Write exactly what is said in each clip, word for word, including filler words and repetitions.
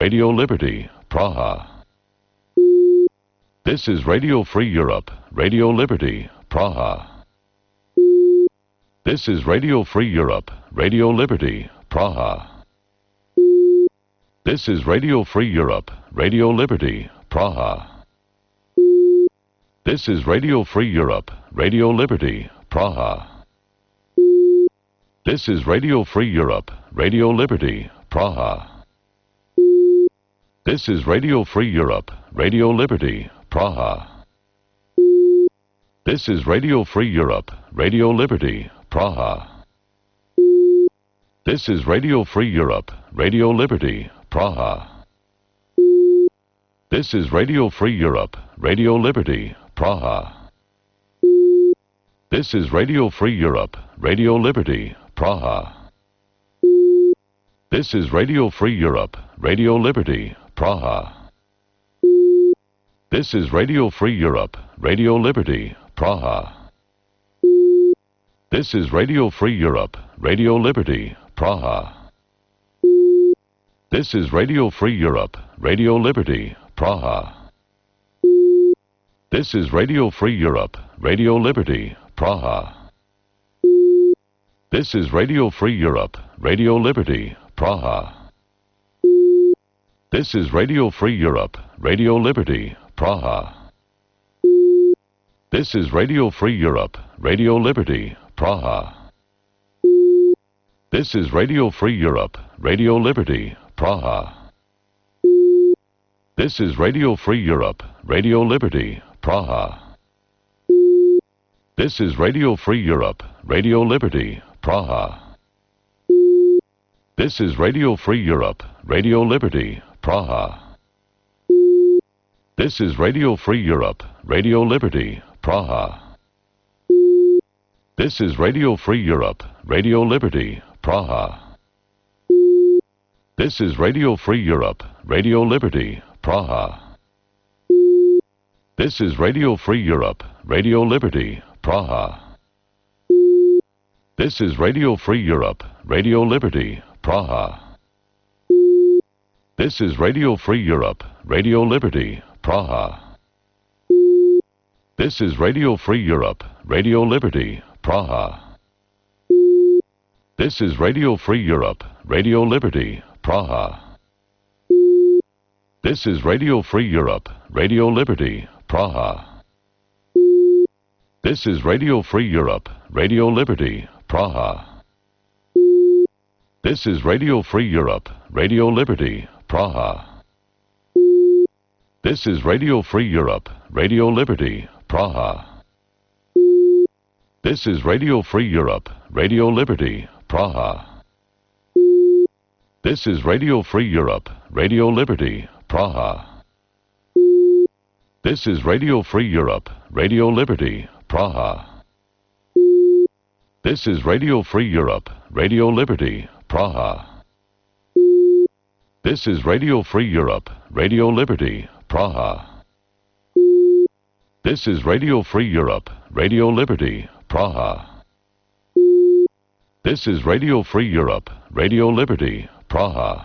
Radio Liberty, Praha. This is Radio Free Europe, Radio Liberty, Praha. This is Radio Free Europe, Radio Liberty, Praha. This is Radio Free Europe, Radio Liberty, Praha. This is Radio Free Europe, Radio Liberty, Praha. This is Radio Free Europe, Radio Liberty, Praha. This is Radio Free Europe, Radio Liberty, Praha. This is Radio Free Europe, Radio Liberty, Praha. This is Radio Free Europe, Radio Liberty, Praha. This is Radio Free Europe, Radio Liberty, Praha. This is Radio Free Europe, Radio Liberty, Praha. This is Radio Free Europe, Radio Liberty, Praha. This is Radio Free Europe, Radio Liberty, Praha. This is Radio Free Europe, Radio Liberty, Praha. This is Radio Free Europe, Radio Liberty, Praha. This is Radio Free Europe, Radio Liberty, Praha. This is Radio Free Europe, Radio Liberty, Praha. This is Radio Free Europe, Radio Liberty, Praha. This is Radio Free Europe, Radio Liberty, Praha. This is Radio Free Europe, Radio Liberty, Praha. This is Radio Free Europe, Radio Liberty, Praha. This is Radio Free Europe, Radio Liberty, Praha. This is Radio Free Europe, Radio Liberty, Praha. This is Radio Free Europe, Radio Liberty, Praha. This is Radio Free Europe, Radio Liberty, Praha. This is Radio Free Europe, Radio Liberty, Praha. This is Radio Free Europe, Radio Liberty, Praha. This is Radio Free Europe, Radio Liberty, Praha. This is Radio Free Europe, Radio Liberty, Praha. This is Radio Free Europe, Radio Liberty, Praha. This is Radio Free Europe, Radio Liberty, Praha. This is Radio Free Europe, Radio Liberty, Praha. This is Radio Free Europe, Radio Liberty, Praha. This is Radio Free Europe, Radio Liberty, Praha. This is Radio Free Europe, Radio Liberty, Praha. This is Radio Free Europe, Radio Liberty, Praha. This is Radio Free Europe, Radio Liberty, Praha. This is Radio Free Europe, Radio Liberty, Praha. This is Radio Free Europe, Radio Liberty, Praha. This is Radio Free Europe, Radio Liberty, Praha. This is Radio Free Europe, Radio Liberty, Praha. This is Radio Free Europe, Radio Liberty, Praha.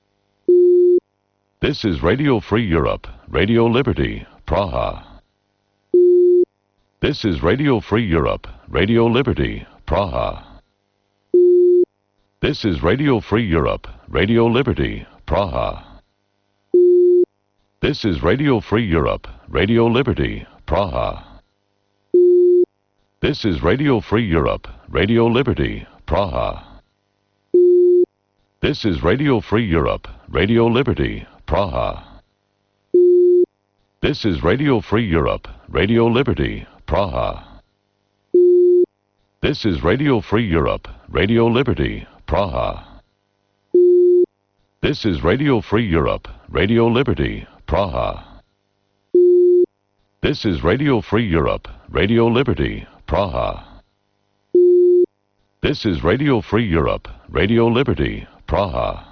This is Radio Free Europe, Radio Liberty, Praha. This is Radio Free Europe, Radio Liberty, Praha. This is Radio Free Europe, Radio Liberty, Praha. This is Radio Free Europe, Radio Liberty, Praha. This is Radio Free Europe, Radio Liberty, Praha. This is Radio Free Europe, Radio Liberty, Praha. This is Radio Free Europe, Radio Liberty, Praha. This is Radio Free Europe, Radio Liberty, Praha. This is Radio Free Europe, Radio Liberty, Praha. This is Radio Free Europe, Radio Liberty, Praha. This is Radio Free Europe, Radio Liberty, Praha.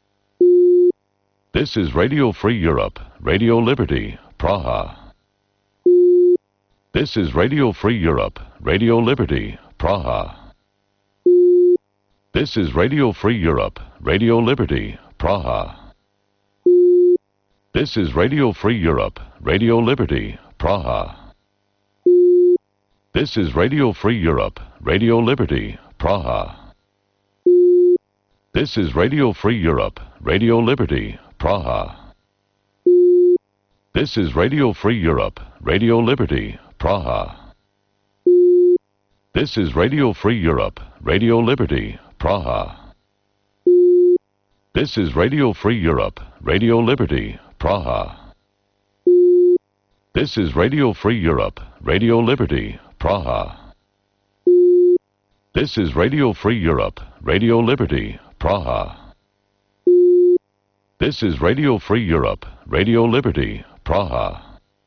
This is Radio Free Europe, Radio Liberty, Praha. This is Radio Free Europe, Radio Liberty, Praha. This is Radio Free Europe, Radio Liberty, Praha. This is Radio Free Europe, Radio Liberty, Praha. This is Radio Free Europe, Radio Liberty, Praha. This is Radio Free Europe, Radio Liberty, Praha. This is Radio Free Europe, Radio Liberty, Praha. This is Radio Free Europe, Radio Liberty, Praha. This is Radio Free Europe, Radio Liberty, Praha. This is Radio Free Europe, Radio Liberty, Praha. This is Radio Free Europe, Radio Liberty, Praha. This is Radio Free Europe, Radio Liberty, Praha.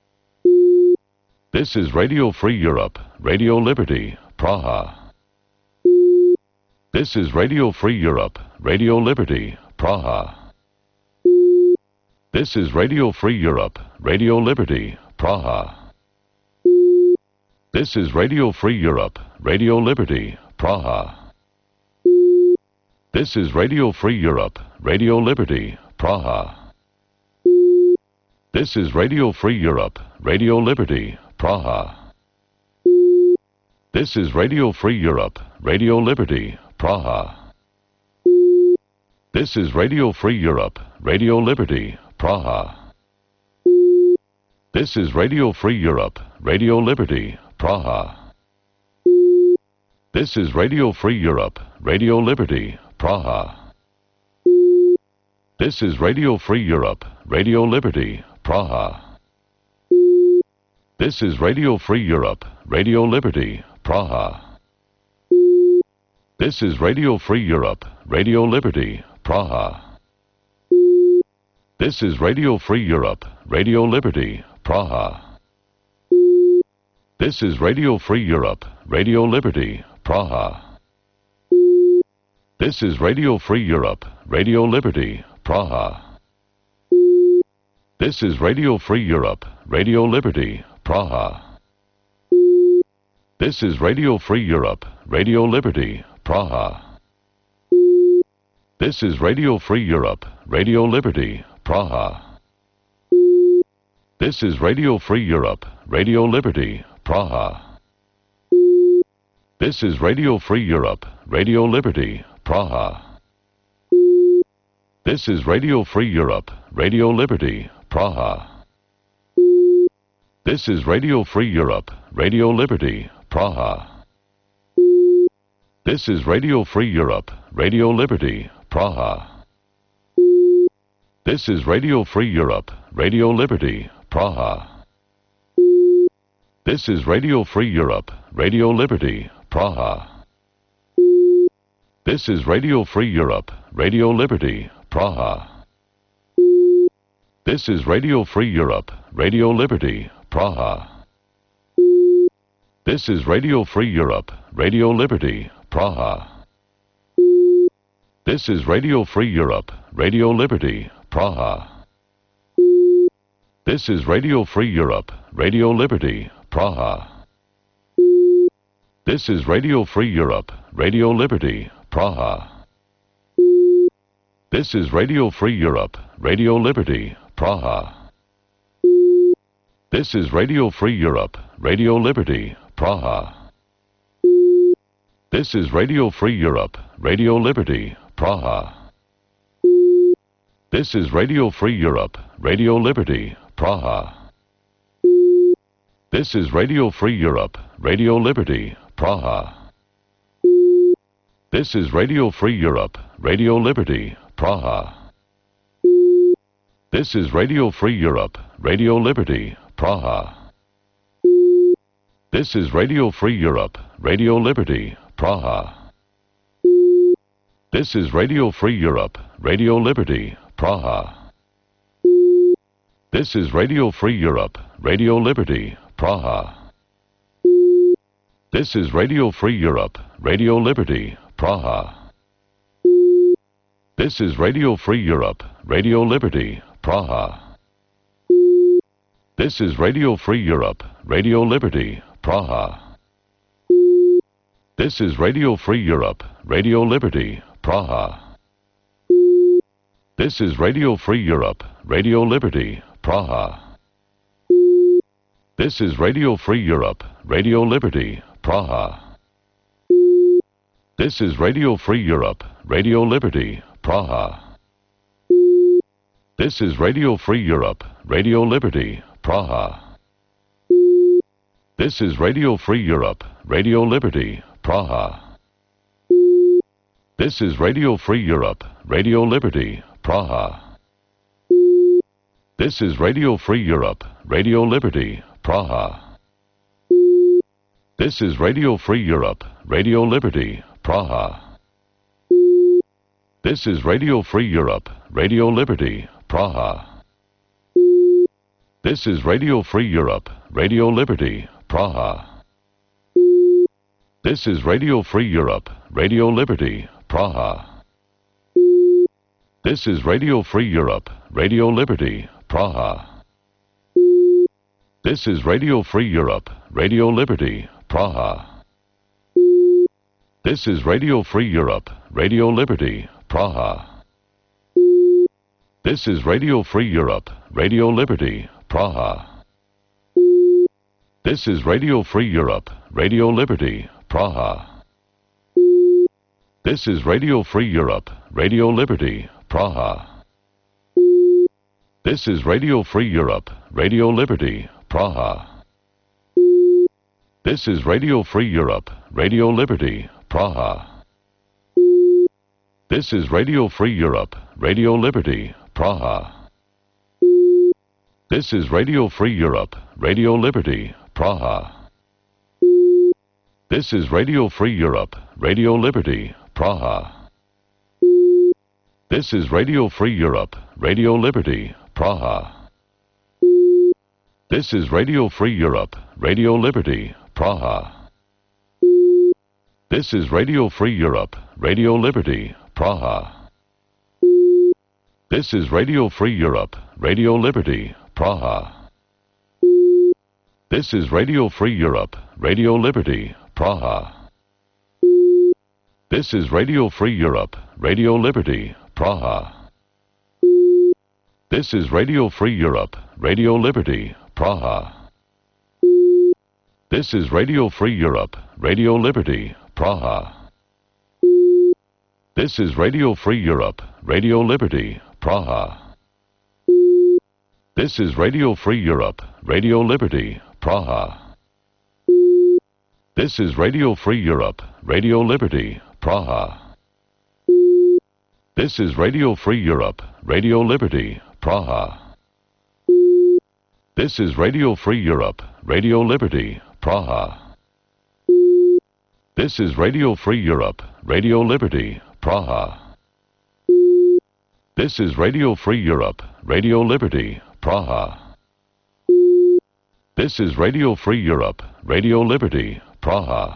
This is Radio Free Europe, Radio Liberty, Praha. This is Radio Free Europe, Radio Liberty, Praha. This is Radio Free Europe, Radio Liberty, Praha. This is Radio Free Europe, Radio Liberty, Praha. This is Radio Free Europe, Radio Liberty, Praha. This is Radio Free Europe, Radio Liberty, Praha. This is Radio Free Europe, Radio Liberty, Praha. This is Radio Free Europe, Radio Liberty, Praha. This is Radio Free Europe, Radio Liberty, Praha. This is Radio Free Europe, Radio Liberty, Praha. This is Radio Free Europe, Radio Liberty, Praha. This is Radio Free Europe, Radio Liberty, Praha. This is Radio Free Europe, Radio Liberty, Praha. This is Radio Free Europe, Radio Liberty, Praha. This is Radio Free Europe, Radio Liberty, Praha. This is Radio Free Europe, Radio Liberty, Praha. This is Radio Free Europe, Radio Liberty, Praha. This is Radio Free Europe, Radio Liberty, Praha. This is Radio Free Europe, Radio Liberty, Praha. This is Radio Free Europe, Radio Liberty, Praha. This is Radio Free Europe, Radio Liberty, Praha. This is Radio Free Europe, Radio Liberty, Praha. This is Radio Free Europe, Radio Liberty, Praha. This is Radio Free Europe, Radio Liberty, Praha. This is Radio Free Europe, Radio Liberty, Praha. This is Radio Free Europe, Radio Liberty, Praha. This is Radio Free Europe, Radio Liberty, Praha. This is Radio Free Europe, Radio Liberty, Praha. This is Radio Free Europe, Radio Liberty, Praha. This is Radio Free Europe, Radio Liberty, Praha. This is Radio Free Europe, Radio Liberty, Praha. This is Radio Free Europe, Radio Liberty, Praha. This is Radio Free Europe, Radio Liberty, Praha. This is Radio Free Europe, Radio Liberty, Praha. This is Radio Free Europe, Radio Liberty, Praha. This is Radio Free Europe, Radio Liberty, Praha. This is Radio Free Europe, Radio Liberty, Praha. This is Radio Free Europe, Radio Liberty, Praha. This is Radio Free Europe, Radio Liberty, Praha. This is Radio Free Europe, Radio Liberty, Praha. This is Radio Free Europe, Radio Liberty, Praha. This is Radio Free Europe, Radio Liberty, Praha. This is Radio Free Europe, Radio Liberty, Praha. This is Radio Free Europe, Radio Liberty, Praha. This is Radio Free Europe, Radio Liberty, Praha. This is Radio Free Europe, Radio Liberty, Praha. This is Radio Free Europe, Radio Liberty, Praha. This is Radio Free Europe, Radio Liberty, Praha. This is Radio Free Europe, Radio Liberty, Praha. This is Radio Free Europe, Radio Liberty, Praha. This is Radio Free Europe, Radio Liberty, Praha. This is Radio Free Europe, Radio Liberty, Praha. This is Radio Free Europe, Radio Liberty, Praha. This is Radio Free Europe, Radio Liberty, Praha. This is Radio Free Europe, Radio Liberty, Praha. This is Radio Free Europe, Radio Liberty, Praha. This is Radio Free Europe, Radio Liberty, Praha. This is Radio Free Europe, Radio Liberty, Praha. This is Radio Free Europe, Radio Liberty, Praha. This is Radio Free Europe, Radio Liberty, Praha. This is Radio Free Europe, Radio Liberty, Praha. This is Radio Free Europe, Radio Liberty, Praha. This is Radio Free Europe, Radio Liberty, Praha. This is Radio Free Europe, Radio Liberty, Praha. This is Radio Free Europe, Radio Liberty, Praha. This is Radio Free Europe, Radio Liberty, Praha. This is Radio Free Europe, Radio Liberty, Praha. This is Radio Free Europe, Radio Liberty, Praha. This is Radio Free Europe, Radio Liberty, Praha. This is Radio Free Europe, Radio Liberty, Praha. This is Radio Free Europe, Radio Liberty, Praha. This is Radio Free Europe, Radio Liberty, Praha. This is Radio Free Europe, Radio Liberty, Praha. This is Radio Free Europe, Radio Liberty, Praha. This is Radio Free Europe, Radio Liberty, Praha. This is Radio Free Europe, Radio Liberty, Praha. This is Radio Free Europe, Radio Liberty, Praha. This is Radio Free Europe, Radio Liberty, Praha. This is Radio Free Europe, Radio Liberty, Praha. This is Radio Free Europe, Radio Liberty, Praha. This is Radio Free Europe, Radio Liberty, Praha. This is Radio Free Europe, Radio Liberty, Praha. This is Radio Free Europe, Radio Liberty, Praha. This is Radio Free Europe, Radio Liberty, Praha.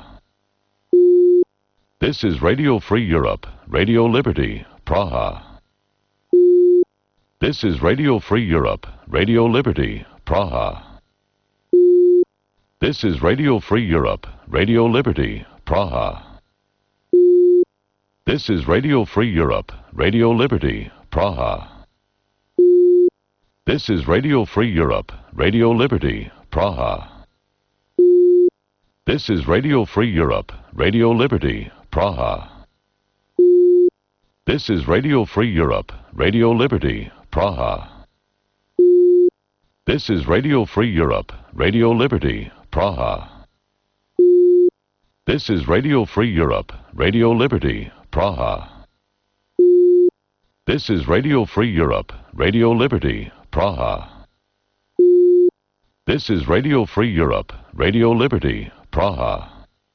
This is Radio Free Europe, Radio Liberty, Praha. This is Radio Free Europe, Radio Liberty, Praha. This is Radio Free Europe, Radio Liberty, Praha. This is Radio Free Europe, Radio Liberty, Praha. This is Radio Free Europe, Radio Liberty, Praha. This is Radio Free Europe, Radio Liberty, Praha. This is Radio Free Europe, Radio Liberty, Praha. This is Radio Free Europe, Radio Liberty, Praha. This is Radio Free Europe, Radio Liberty, Praha. This is Radio Free Europe, Radio Liberty, Praha. This is Radio Free Europe, Radio Liberty, Praha.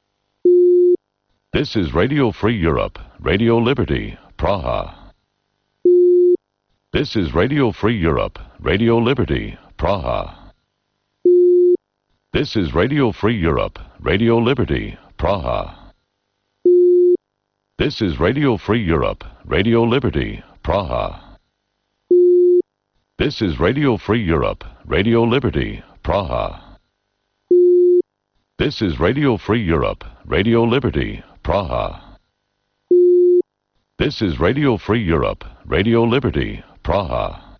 This is Radio Free Europe, Radio Liberty, Praha. This is Radio Free Europe, Radio Liberty, Praha. This is Radio Free Europe, Radio Liberty, Praha. This is Radio Free Europe, Radio Liberty, Praha. This is Radio Free Europe, Radio Liberty, Praha. This is Radio Free Europe, Radio Liberty, Praha. This is Radio Free Europe, Radio Liberty, Praha.